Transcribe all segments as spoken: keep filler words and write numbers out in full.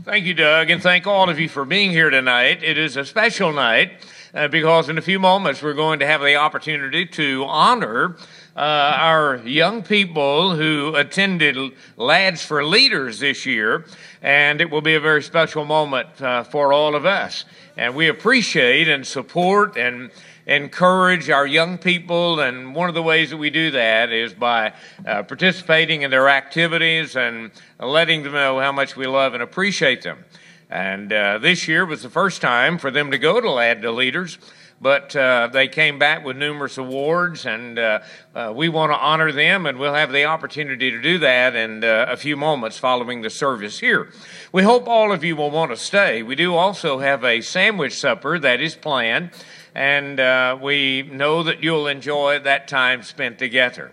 Thank you, Doug, and thank all of you for being here tonight. It is a special night uh, because in a few moments we're going to have the opportunity to honor uh, our young people who attended Lads for Leaders this year, and it will be a very special moment uh, for all of us. And we appreciate and support and encourage our young people, and one of the ways that we do that is by uh, participating in their activities and letting them know how much we love and appreciate them. And uh, this year was the first time for them to go to Lad to Leaders, but uh, they came back with numerous awards, and uh, uh, we want to honor them, and we'll have the opportunity to do that in uh, a few moments following the service here. We hope all of you will want to stay. We do also have a sandwich supper that is planned, and uh, we know that you'll enjoy that time spent together.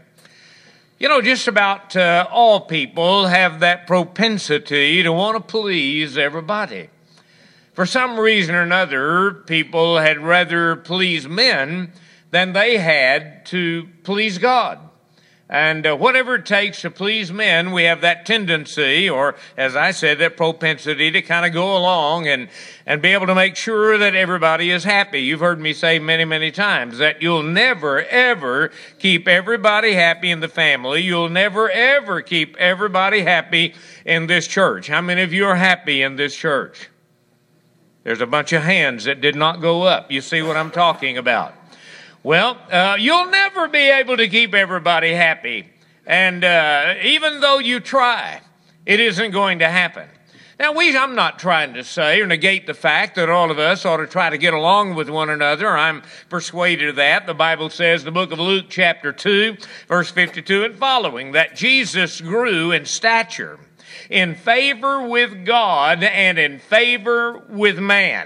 You know, just about uh, all people have that propensity to want to please everybody. For some reason or another, people had rather please men than they had to please God. And uh, whatever it takes to please men, we have that tendency, or as I said, that propensity to kind of go along and, and be able to make sure that everybody is happy. You've heard me say many, many times that you'll never, ever keep everybody happy in the family. You'll never, ever keep everybody happy in this church. How many of you are happy in this church? There's a bunch of hands that did not go up. You see what I'm talking about? Well, uh, you'll never be able to keep everybody happy. And uh, even though you try, it isn't going to happen. Now, we, I'm not trying to say or negate the fact that all of us ought to try to get along with one another. I'm persuaded of that. The Bible says, the book of Luke chapter two, verse fifty-two and following, that Jesus grew in stature, in favor with God, and in favor with man.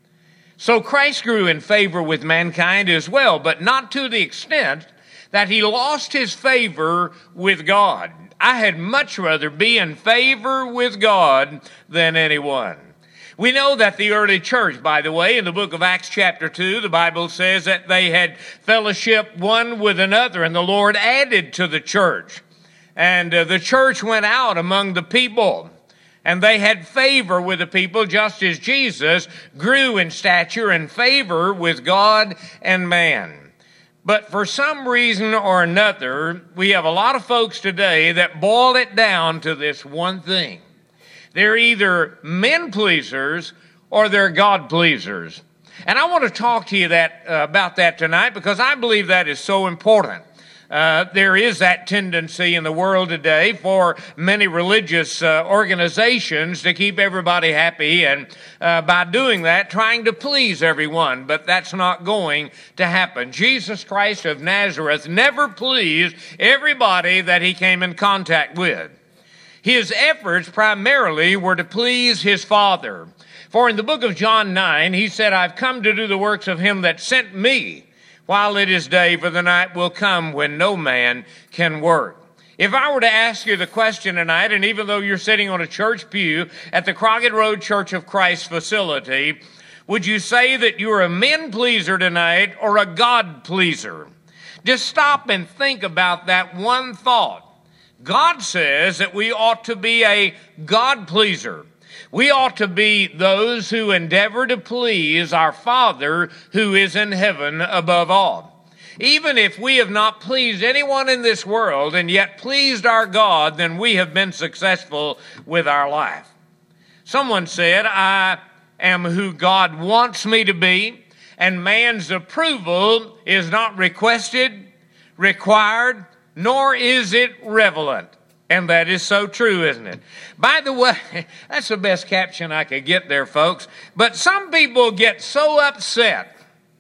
So Christ grew in favor with mankind as well, but not to the extent that he lost his favor with God. I had much rather be in favor with God than anyone. We know that the early church, by the way, in the book of Acts chapter two, the Bible says that they had fellowship one with another, and the Lord added to the church. And uh, the church went out among the people, and they had favor with the people, just as Jesus grew in stature and favor with God and man. But for some reason or another, we have a lot of folks today that boil it down to this one thing. They're either men pleasers or they're God pleasers. And I want to talk to you that uh, about that tonight, because I believe that is so important. Uh, there is that tendency in the world today for many religious uh, organizations to keep everybody happy, and uh, by doing that, trying to please everyone. But that's not going to happen. Jesus Christ of Nazareth never pleased everybody that he came in contact with. His efforts primarily were to please his Father. For in the book of John nine, he said, I've come to do the works of him that sent me, while it is day, for the night will come when no man can work. If I were to ask you the question tonight, and even though you're sitting on a church pew at the Crockett Road Church of Christ facility, would you say that you're a men pleaser tonight or a God pleaser? Just stop and think about that one thought. God says that we ought to be a God pleaser. We ought to be those who endeavor to please our Father who is in heaven above all. Even if we have not pleased anyone in this world and yet pleased our God, then we have been successful with our life. Someone said, I am who God wants me to be, and man's approval is not requested, required, nor is it relevant. And that is so true, isn't it? By the way, that's the best caption I could get there, folks. But some people get so upset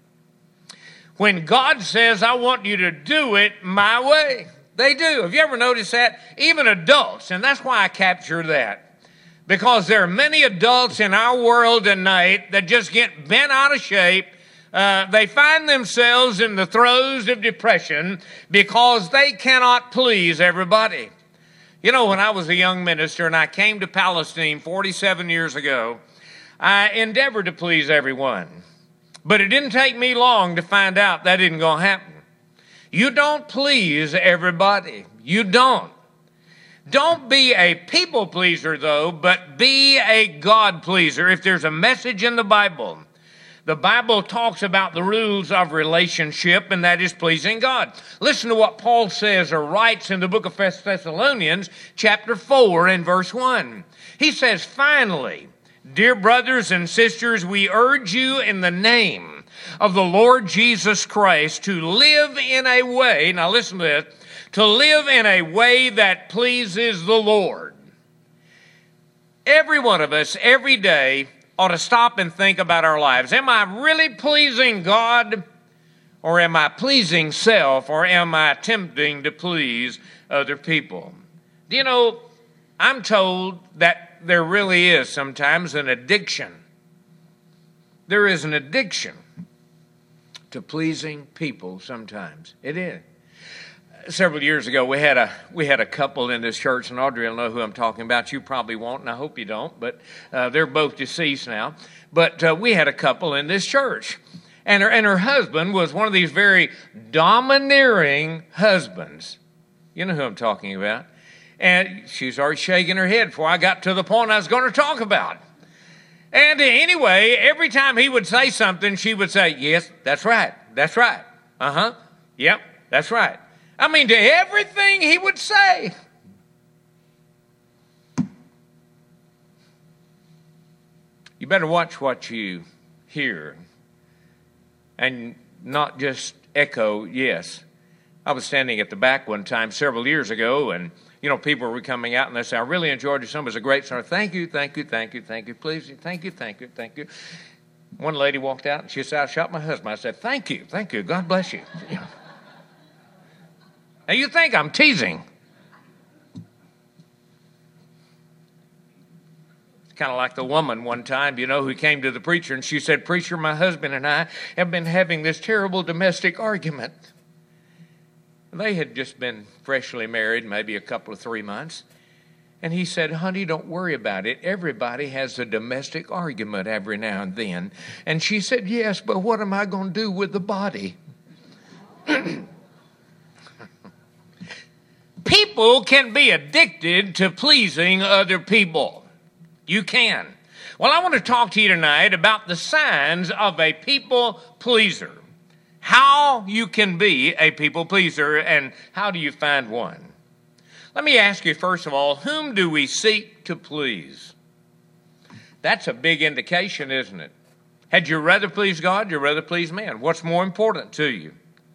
when God says, I want you to do it my way. They do. Have you ever noticed that? Even adults, and that's why I capture that. Because there are many adults in our world tonight that just get bent out of shape. Uh, they find themselves in the throes of depression because they cannot please everybody. You know, when I was a young minister and I came to Palestine forty-seven years ago, I endeavored to please everyone. But it didn't take me long to find out that isn't going to happen. You don't please everybody. You don't. Don't be a people pleaser, though, but be a God pleaser. If there's a message in the Bible, the Bible talks about the rules of relationship, and that is pleasing God. Listen to what Paul says or writes in the book of First Thessalonians, chapter four and verse one. He says, "Finally, dear brothers and sisters, we urge you in the name of the Lord Jesus Christ to live in a way," now listen to this, "to live in a way that pleases the Lord." Every one of us, every day, ought to stop and think about our lives. Am I really pleasing God, or am I pleasing self, or am I attempting to please other people? Do you know, I'm told that there really is sometimes an addiction. There is an addiction to pleasing people sometimes. It is. Several years ago, we had a we had a couple in this church, and Audrey will know who I'm talking about. You probably won't, and I hope you don't, but uh, they're both deceased now. But uh, we had a couple in this church, and her, and her husband was one of these very domineering husbands. You know who I'm talking about. And she's already shaking her head before I got to the point I was going to talk about. And anyway, every time he would say something, she would say, "Yes, that's right, that's right. Uh-huh, yep, that's right." I mean, to everything he would say. You better watch what you hear and not just echo yes. I was standing at the back one time several years ago, and, you know, people were coming out and they said, "I really enjoyed your sermon. It was a great sermon. Thank you, thank you, thank you, thank you. Please, thank you, thank you, thank you." One lady walked out and she said, "I shot my husband." I said, "Thank you, thank you. God bless you." Now, you think I'm teasing. It's kind of like the woman one time, you know, who came to the preacher and she said, "Preacher, my husband and I have been having this terrible domestic argument." They had just been freshly married, maybe a couple of three months. And he said, "Honey, don't worry about it. Everybody has a domestic argument every now and then." And she said, "Yes, but what am I going to do with the body?" People can be addicted to pleasing other people. You can. Well, I want to talk to you tonight about the signs of a people pleaser. How you can be a people pleaser, and how do you find one? Let me ask you, first of all, whom do we seek to please? That's a big indication, isn't it? Had you rather please God, you'd rather please man? What's more important to you?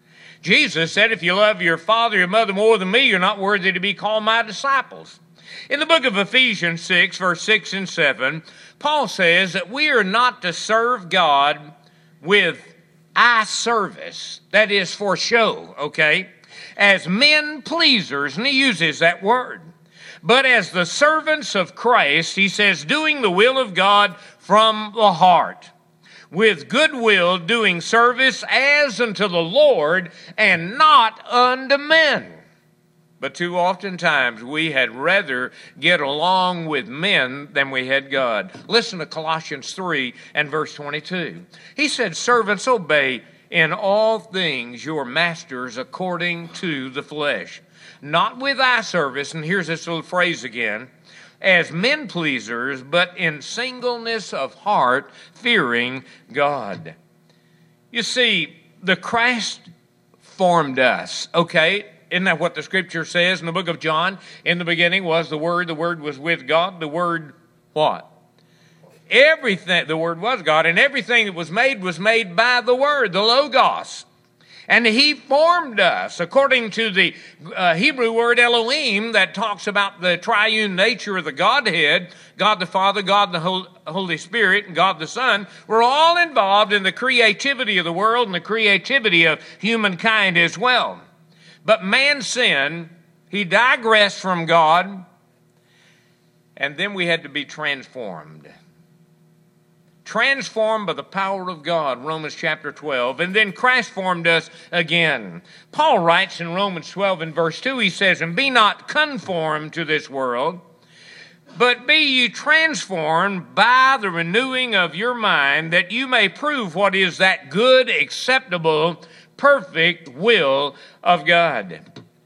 Jesus said, "If you love your father, your mother more than me, you're not worthy to be called my disciples." In the book of Ephesians six, verse six and seven, Paul says that we are not to serve God with eye service, that is for show, okay, as men pleasers, and he uses that word, but as the servants of Christ, he says, doing the will of God from the heart, with good will, doing service as unto the Lord and not unto men. But too often times we had rather get along with men than we had God. Listen to Colossians three and verse twenty-two. He said, "Servants, obey in all things your masters according to the flesh, not with eye service," and here's this little phrase again, "as men pleasers, but in singleness of heart, fearing God." You see, the Christ formed us, okay? Isn't that what the scripture says in the book of John? In the beginning was the Word, the Word was with God, the Word what? Everything, the Word was God, and everything that was made was made by the Word, the Logos. And he formed us according to the uh, Hebrew word Elohim that talks about the triune nature of the Godhead, God the Father, God the Holy Spirit, and God the Son. We're all involved in the creativity of the world and the creativity of humankind as well. But man sinned, he digressed from God, and then we had to be transformed. Transformed by the power of God, Romans chapter twelve, and then Christ formed us again. Paul writes in Romans twelve and verse two, he says, "And be not conformed to this world, but be ye transformed by the renewing of your mind, that you may prove what is that good, acceptable, perfect will of God."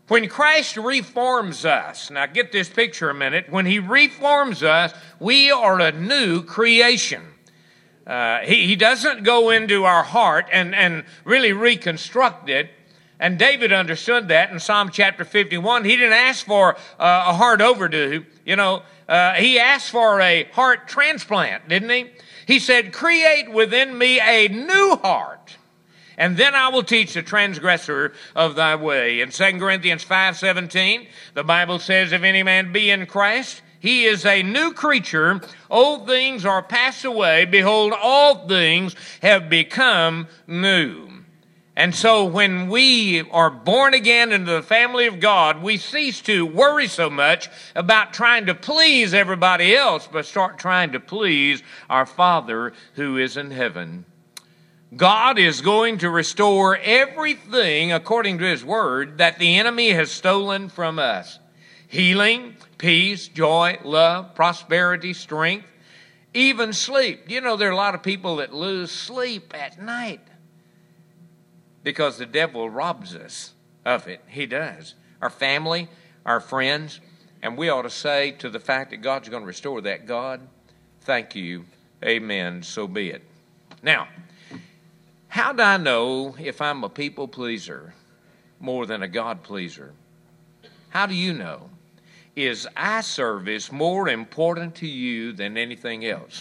When Christ reforms us, now get this picture a minute, when he reforms us, we are a new creation. Uh, he, he doesn't go into our heart and, and really reconstruct it. And David understood that in Psalm chapter fifty-one. He didn't ask for uh, a heart overdo. You know, uh, he asked for a heart transplant, didn't he? He said, create within me a new heart, and then I will teach the transgressor of thy way. In Second Corinthians five seventeen, the Bible says, if any man be in Christ, he is a new creature. Old things are passed away. Behold, all things have become new. And so when we are born again into the family of God, we cease to worry so much about trying to please everybody else, but start trying to please our Father who is in heaven. God is going to restore everything, according to his word, that the enemy has stolen from us. Healing, peace, joy, love, prosperity, strength, even sleep. You know, there are a lot of people that lose sleep at night because the devil robs us of it. He does. Our family, our friends, and we ought to say to the fact that God's going to restore that, God, thank you, amen, so be it. Now, how do I know if I'm a people pleaser more than a God pleaser? How do you know? Is eye service more important to you than anything else?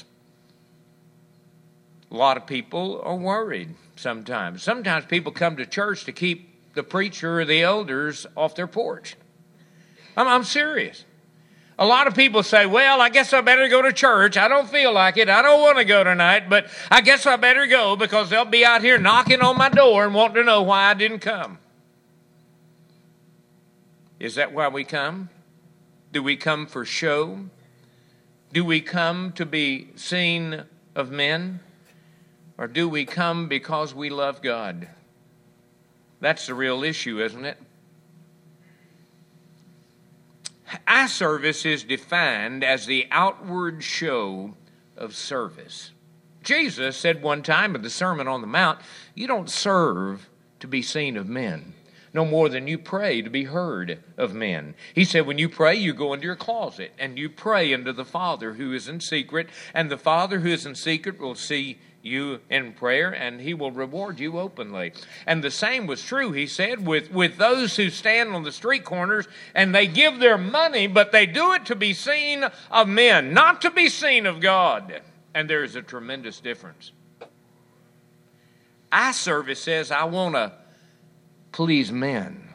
A lot of people are worried sometimes. Sometimes people come to church to keep the preacher or the elders off their porch. I'm, I'm serious. A lot of people say, well, I guess I better go to church. I don't feel like it. I don't want to go tonight, but I guess I better go because they'll be out here knocking on my door and wanting to know why I didn't come. Is that why we come? Do we come for show? Do we come to be seen of men? Or do we come because we love God? That's the real issue, isn't it? Eye service is defined as the outward show of service. Jesus said one time in the Sermon on the Mount, you don't serve to be seen of men, no more than you pray to be heard of men. He said when you pray, you go into your closet and you pray unto the Father who is in secret, and the Father who is in secret will see you in prayer, and he will reward you openly. And the same was true, he said, with, with those who stand on the street corners and they give their money, but they do it to be seen of men, not to be seen of God. And there is a tremendous difference. Eye service says, I want to please men.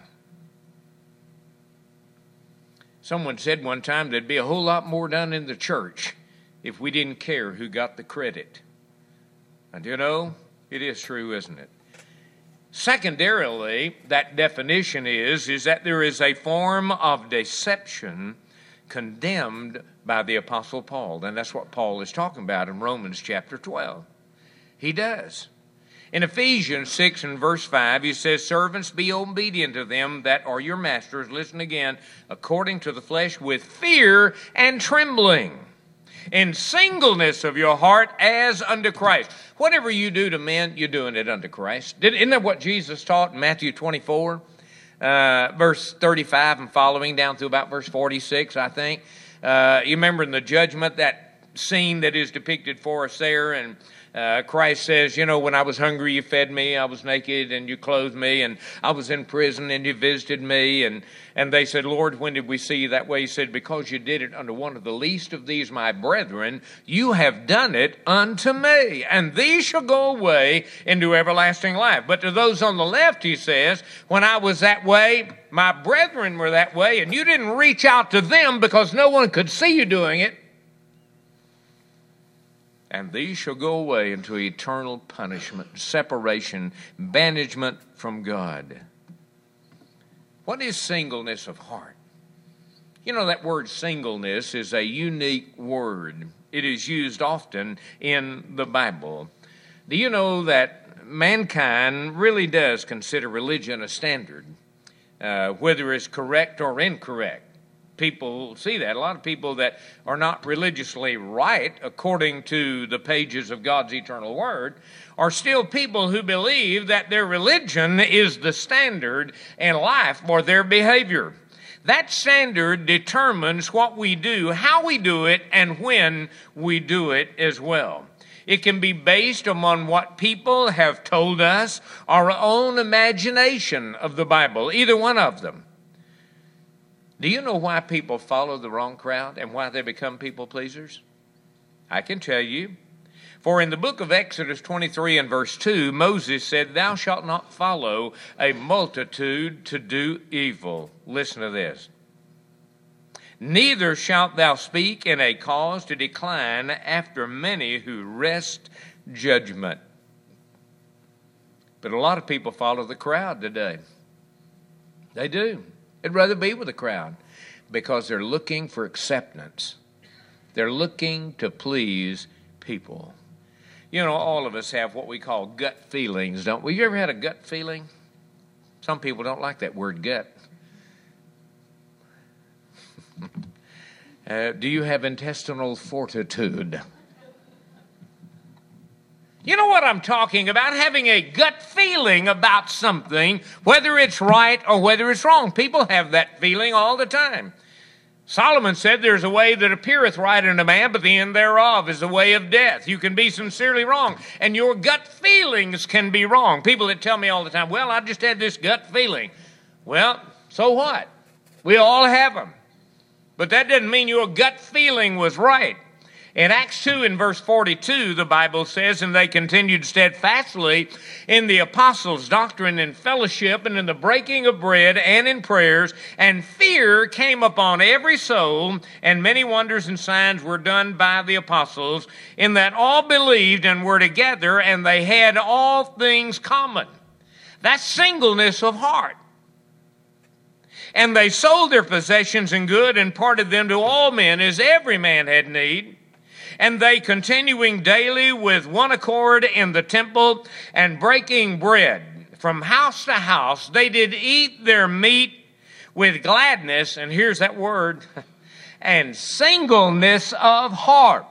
Someone said one time there'd be a whole lot more done in the church if we didn't care who got the credit. And you know, it is true, isn't it? Secondarily, that definition is, is that there is a form of deception condemned by the Apostle Paul. And that's what Paul is talking about in Romans chapter twelve. He does. In Ephesians six and verse five, he says, servants, be obedient to them that are your masters, listen again, according to the flesh, with fear and trembling, in singleness of your heart as unto Christ. Whatever you do to men, you're doing it unto Christ. Isn't that what Jesus taught in Matthew twenty-four, uh, verse thirty-five and following, down to about verse forty-six, I think? Uh, you remember in the judgment, that scene that is depicted for us there, and Uh, Christ says, you know, when I was hungry, you fed me. I was naked and you clothed me. And I was in prison and you visited me. And, and they said, Lord, when did we see you that way? He said, because you did it unto one of the least of these, my brethren, you have done it unto me. And these shall go away into everlasting life. But to those on the left, he says, when I was that way, my brethren were that way. And you didn't reach out to them because no one could see you doing it. And these shall go away into eternal punishment, separation, banishment from God. What is singleness of heart? You know, that word singleness is a unique word. It is used often in the Bible. Do you know that mankind really does consider religion a standard, uh, whether it's correct or incorrect? people see that. A lot of people that are not religiously right, according to the pages of God's eternal word, are still people who believe that their religion is the standard in life for their behavior. That standard determines what we do, how we do it, and when we do it as well. It can be based upon what people have told us, our own imagination of the Bible, either one of them. Do you know why people follow the wrong crowd and why they become people pleasers? I can tell you. For in the book of Exodus twenty-three and verse two, Moses said, "Thou shalt not follow a multitude to do evil." Listen to this. "Neither shalt thou speak in a cause to decline after many who wrest judgment." But a lot of people follow the crowd today. They do. They'd rather be with the crowd because they're looking for acceptance. They're looking to please people. You know, all of us have what we call gut feelings, don't we? You ever had a gut feeling? Some people don't like that word gut. uh, do you have intestinal fortitude? You know what I'm talking about? Having a gut feeling about something, whether it's right or whether it's wrong. People have that feeling all the time. Solomon said, "There's a way that appeareth right in a man, but the end thereof is the way of death." You can be sincerely wrong, and your gut feelings can be wrong. People that tell me all the time, "Well, I just had this gut feeling." Well, so what? We all have them. But that doesn't mean your gut feeling was right. In Acts two and verse forty-two, the Bible says, "And they continued steadfastly in the apostles' doctrine and fellowship, and in the breaking of bread, and in prayers. And fear came upon every soul, and many wonders and signs were done by the apostles, in that all believed and were together, and they had all things common." That's singleness of heart. "And they sold their possessions and good, and parted them to all men, as every man had need. And they, continuing daily with one accord in the temple, and breaking bread from house to house, they did eat their meat with gladness," and here's that word, "and singleness of heart."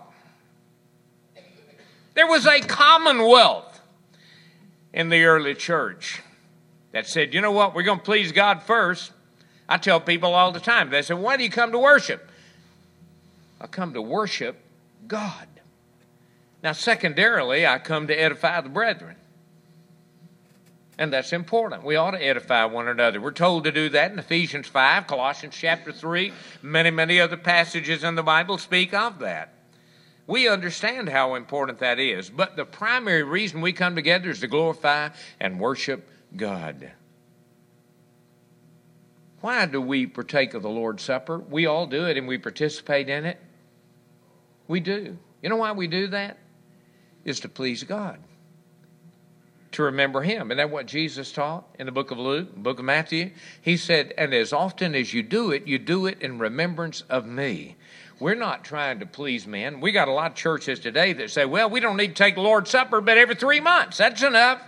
There was a commonwealth in the early church that said, "You know what, we're going to please God first." I tell people all the time, they say, "Why do you come to worship?" I come to worship God. Now, secondarily, I come to edify the brethren. And that's important. We ought to edify one another. We're told to do that in Ephesians five, Colossians chapter three. Many, many other passages in the Bible speak of that. We understand how important that is. But the primary reason we come together is to glorify and worship God. Why do we partake of the Lord's Supper? We all do it and we participate in it. We do. You know why we do that? Is to please God. To remember Him. Isn't that what Jesus taught in the book of Luke, the book of Matthew? He said, "And as often as you do it, you do it in remembrance of me." We're not trying to please men. We got a lot of churches today that say, "Well, we don't need to take the Lord's Supper, but every three months. That's enough."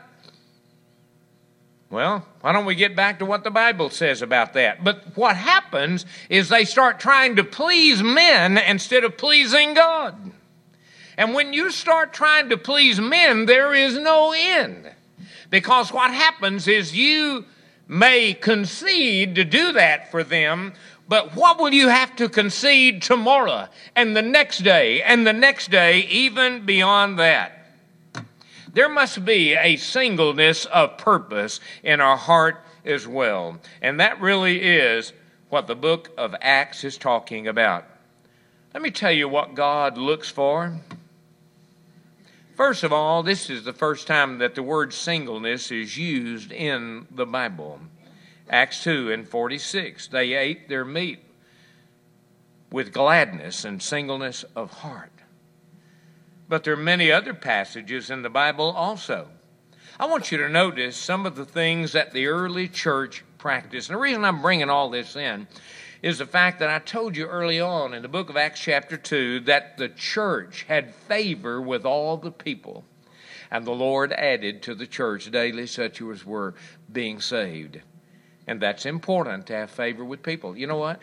Well, why don't we get back to what the Bible says about that? But what happens is they start trying to please men instead of pleasing God. And when you start trying to please men, there is no end. Because what happens is you may concede to do that for them, but what will you have to concede tomorrow and the next day and the next day, even beyond that? There must be a singleness of purpose in our heart as well. And that really is what the book of Acts is talking about. Let me tell you what God looks for. First of all, this is the first time that the word singleness is used in the Bible. Acts two and forty-six, they ate their meat with gladness and singleness of heart. But there are many other passages in the Bible also. I want you to notice some of the things that the early church practiced. And the reason I'm bringing all this in is the fact that I told you early on in the book of Acts chapter two that the church had favor with all the people. And the Lord added to the church daily such as were being saved. And that's important to have favor with people. You know what?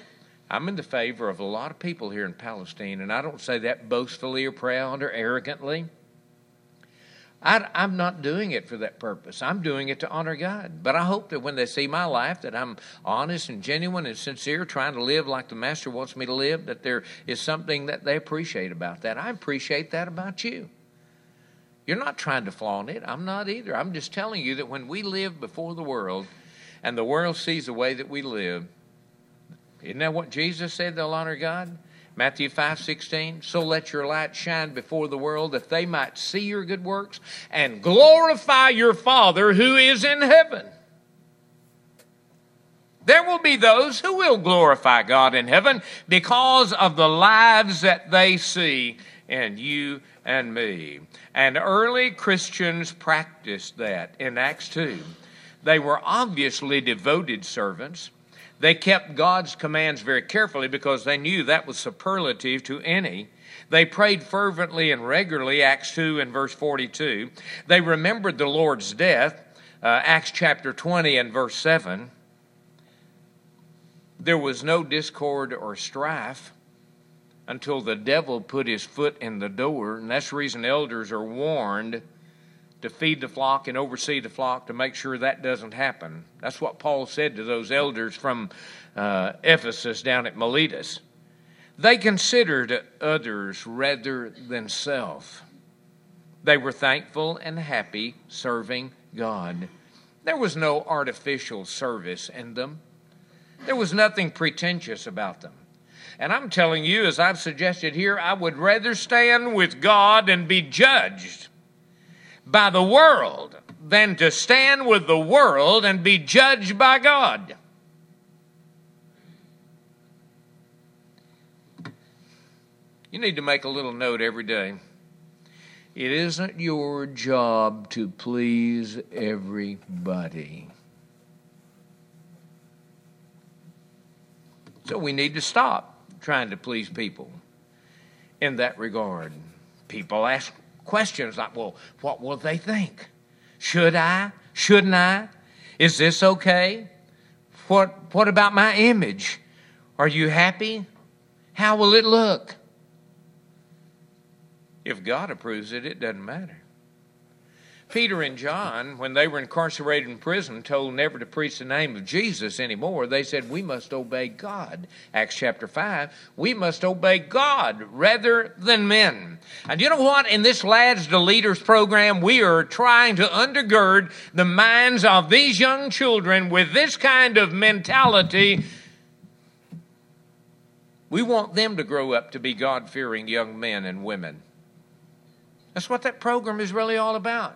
I'm in the favor of a lot of people here in Palestine, and I don't say that boastfully or proud or arrogantly. I, I'm not doing it for that purpose. I'm doing it to honor God. But I hope that when they see my life, that I'm honest and genuine and sincere, trying to live like the Master wants me to live, that there is something that they appreciate about that. I appreciate that about you. You're not trying to flaunt it. I'm not either. I'm just telling you that when we live before the world and the world sees the way that we live, isn't that what Jesus said? They'll honor God. Matthew five sixteen, so let your light shine before the world that they might see your good works and glorify your Father who is in heaven. There will be those who will glorify God in heaven because of the lives that they see in you and me. And early Christians practiced that in Acts two. They were obviously devoted servants. They kept God's commands very carefully because they knew that was superlative to any. They prayed fervently and regularly, Acts two and verse forty-two. They remembered the Lord's death, uh, Acts chapter twenty and verse seven. There was no discord or strife until the devil put his foot in the door, and that's the reason elders are warned to feed the flock and oversee the flock to make sure that doesn't happen. That's what Paul said to those elders from uh, Ephesus down at Miletus. They considered others rather than self. They were thankful and happy serving God. There was no artificial service in them. There was nothing pretentious about them. And I'm telling you, as I've suggested here, I would rather stand with God and be judged by the world than to stand with the world and be judged by God. You need to make a little note every day. It isn't your job to please everybody. So we need to stop trying to please people in that regard. People ask questions like, well, what will they think? Should I? Shouldn't I? Is this okay? What, what about my image? Are you happy? How will it look? If God approves it, it doesn't matter. Peter and John, when they were incarcerated in prison, told never to preach the name of Jesus anymore. They said, we must obey God. Acts chapter five, we must obey God rather than men. And you know what? In this Lads to Leaders program, we are trying to undergird the minds of these young children with this kind of mentality. We want them to grow up to be God-fearing young men and women. That's what that program is really all about.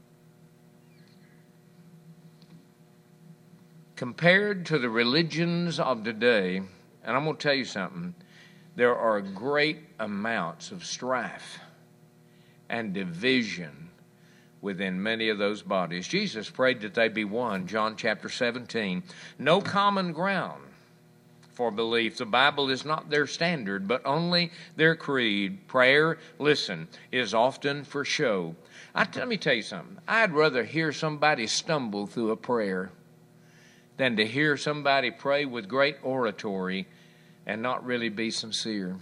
Compared to the religions of today, and I'm going to tell you something, there are great amounts of strife and division within many of those bodies. Jesus prayed that they be one, John chapter seventeen. No common ground for belief. The Bible is not their standard, but only their creed. Prayer, listen, is often for show. I, let me tell you something. I'd rather hear somebody stumble through a prayer than to hear somebody pray with great oratory and not really be sincere.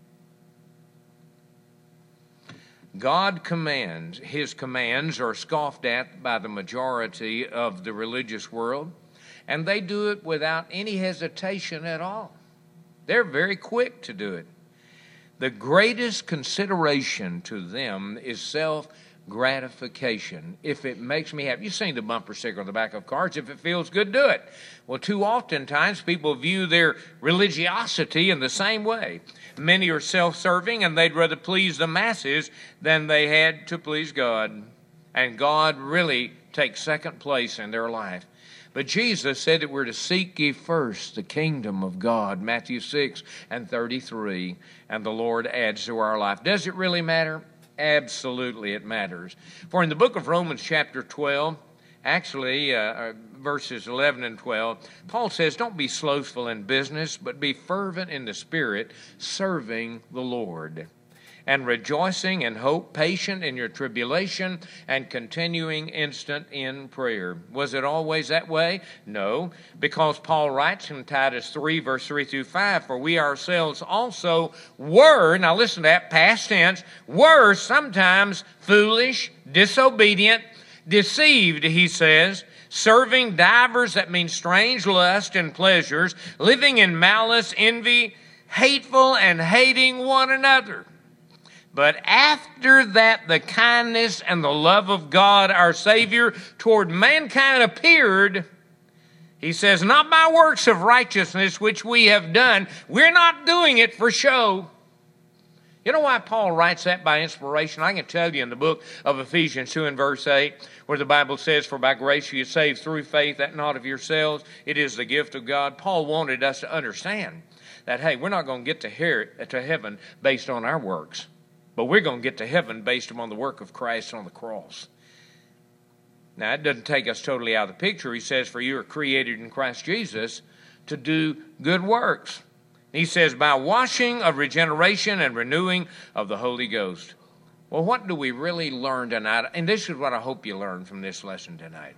God commands. His commands are scoffed at by the majority of the religious world, and they do it without any hesitation at all. They're very quick to do it. The greatest consideration to them is self-gratification. If it makes me happy. You've seen the bumper sticker on the back of cars. If it feels good, do it. Well, too often times people view their religiosity in the same way. Many are self-serving, and they'd rather please the masses than they had to please God. And God really takes second place in their life. But Jesus said that we're to seek ye first the kingdom of God, Matthew six and thirty-three, and the Lord adds to our life. Does it really matter? Absolutely it matters. For in the book of Romans chapter twelve, actually uh, verses eleven and twelve, Paul says, don't be slothful in business, but be fervent in the Spirit, serving the Lord. and rejoicing in hope, patient in your tribulation, and continuing instant in prayer. Was it always that way? No, because Paul writes in Titus three, verse three through five, for we ourselves also were, now listen to that, past tense, were sometimes foolish, disobedient, deceived, he says, serving divers, that means strange lust and pleasures, living in malice, envy, hateful, and hating one another. But after that, the kindness and the love of God, our Savior, toward mankind appeared. He says, not by works of righteousness which we have done. We're not doing it for show. You know why Paul writes that by inspiration? I can tell you in the book of Ephesians two and verse eight, where the Bible says, for by grace you are saved through faith, that not of yourselves. It is the gift of God. Paul wanted us to understand that, hey, we're not going to get to, here, to heaven based on our works. But we're going to get to heaven based upon the work of Christ on the cross. Now, it doesn't take us totally out of the picture. He says, for you are created in Christ Jesus to do good works. He says, by washing of regeneration and renewing of the Holy Ghost. Well, what do we really learn tonight? And this is what I hope you learn from this lesson tonight.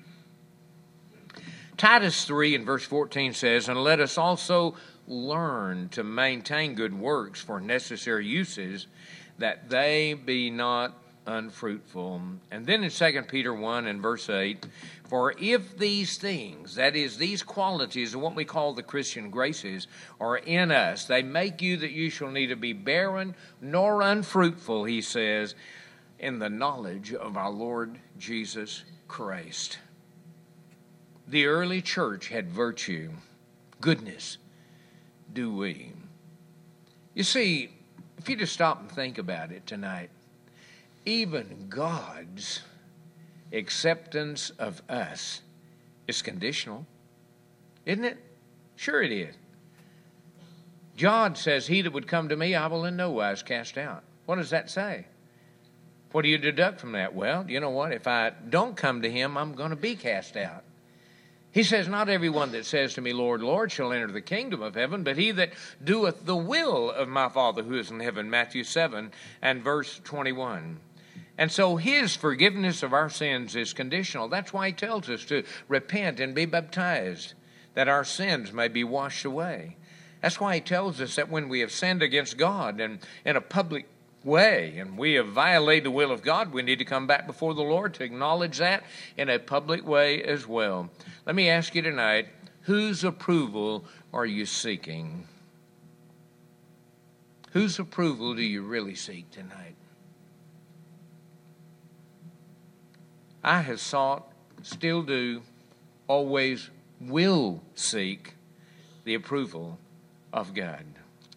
Titus three and verse fourteen says, and let us also learn to maintain good works for necessary uses, that they be not unfruitful. And then in Second Peter one and verse eight, for if these things, that is, these qualities of what we call the Christian graces, are in us, they make you that you shall neither be barren nor unfruitful, he says, in the knowledge of our Lord Jesus Christ. The early church had virtue. Goodness do we. You see, if you just stop and think about it tonight, even God's acceptance of us is conditional, isn't it? Sure it is. John says, he that would come to me, I will in no wise cast out. What does that say? What do you deduct from that? Well, you know what? If I don't come to him, I'm going to be cast out. He says, not everyone that says to me, Lord, Lord, shall enter the kingdom of heaven, but he that doeth the will of my Father who is in heaven. Matthew seven and verse twenty-one. And so his forgiveness of our sins is conditional. That's why he tells us to repent and be baptized, that our sins may be washed away. That's why he tells us that when we have sinned against God and in a public way, and we have violated the will of God, we need to come back before the Lord to acknowledge that in a public way as well. Let me ask you tonight, whose approval are you seeking? Whose approval do you really seek tonight? I have sought, still do, always will seek the approval of God.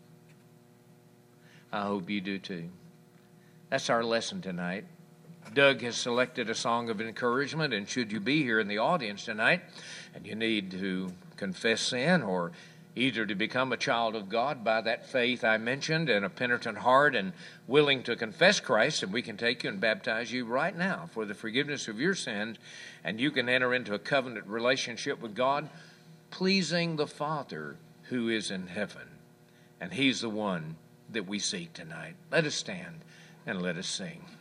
I hope you do too. That's our lesson tonight. Doug has selected a song of encouragement, and should you be here in the audience tonight and you need to confess sin or either to become a child of God by that faith I mentioned and a penitent heart and willing to confess Christ, and we can take you and baptize you right now for the forgiveness of your sins, and you can enter into a covenant relationship with God, pleasing the Father who is in heaven. And he's the one that we seek tonight. Let us stand and let us sing.